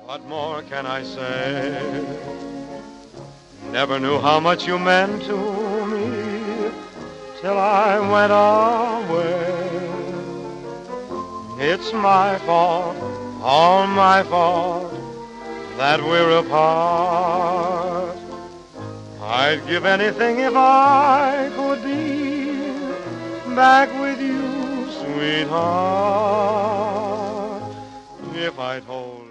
What more can I say? Never knew how much you meant to me till I went away. It's my fault, all my fault, that we're apart. I'd give anything if I could be back with you, sweetheart. If I told